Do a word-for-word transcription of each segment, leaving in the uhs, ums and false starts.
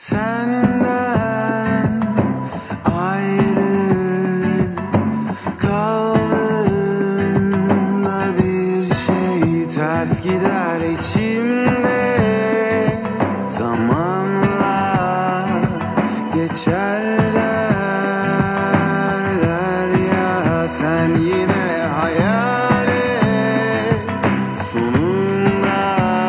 Senden ayrı kaldığımda bir şey ters gider içimde. Zamanla geçer derler ya, sen yine hayal et. Sonunda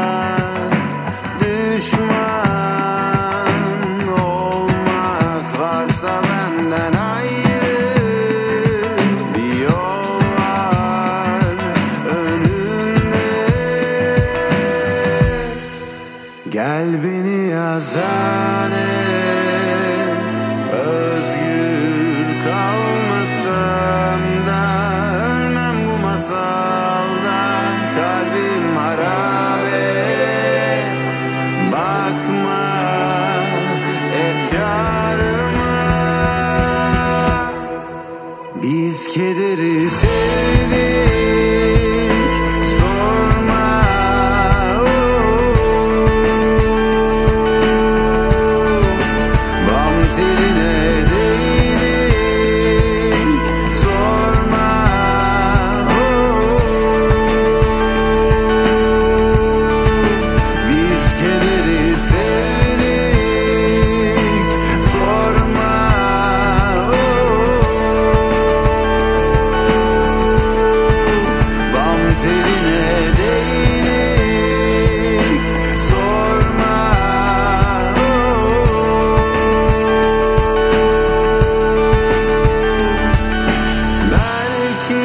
düşman olmak varsa benden ayrı bir yol var önünde. Gel beni azat et, özgür kalmasam da ölmem bu masalda. Kalbim harabe, bakma efkarıma. Biz kederi sevdik, sorma. Oh, bam teline değdik, sorma. Oh, biz kederi sevdik, sorma. Oh, bam teline değdik, sorma. Oh, belki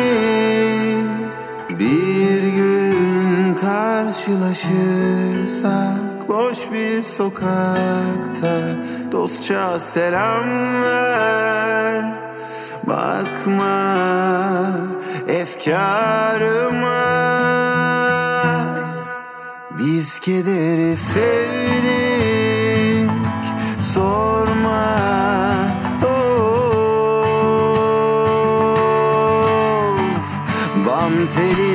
bir gün karşılaşırsak boş bir sokakta dostça selam ver. Bakma efkarıma. Biz kederi sevdik, sorma. Of, bam teli